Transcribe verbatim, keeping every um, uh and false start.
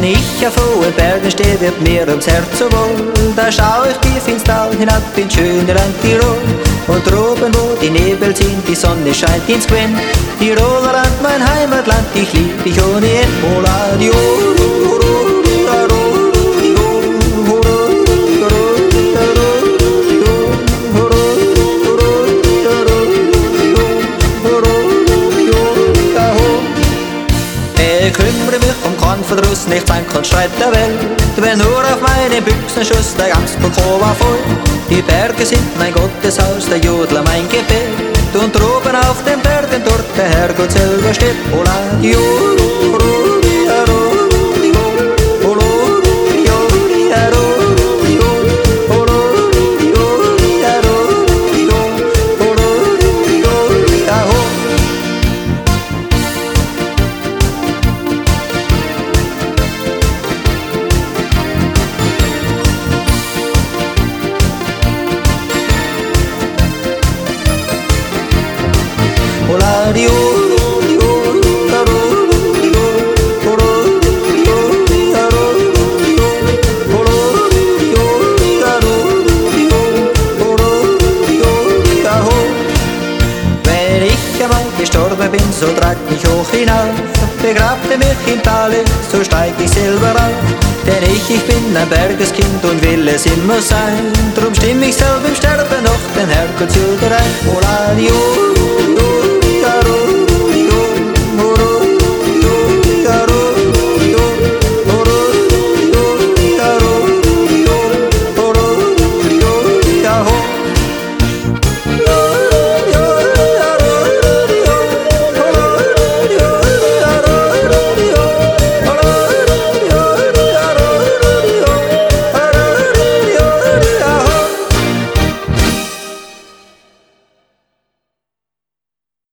ich auf hohen Bergen stehe, wird mir ums Herz so wohl. Da schau ich tief ins Tal hinab ins schöne Land Tirol. Und droben, wo die Nebel sind, die Sonne scheint ins Gwen. Tiroler Land, mein Heimatland, ich lieb dich ohne Ende. Ola, di, oh, oh, oh, ich kümmere mich um keinen Verdruss, nichts ein kein Streit der Welt. Wenn nur auf meine Büchsenschuss der Gamsburg war voll. Die Berge sind mein Gotteshaus, der Jodler mein Gebet. Und droben auf den Bergen dort der Herrgott selber steht. Ola, di, oh, oh, oh, di, oh, oh. Wenn ich einmal gestorben bin, so tragt mich hoch hinauf, begrabt er mich im Tale, so steig ich selber auf. Denn ich, ich bin ein Bergeskind und will es immer sein, drum stimm ich selber im Sterben noch den Herrgott zu der ein. Ola, di, oh, oh, di, oh.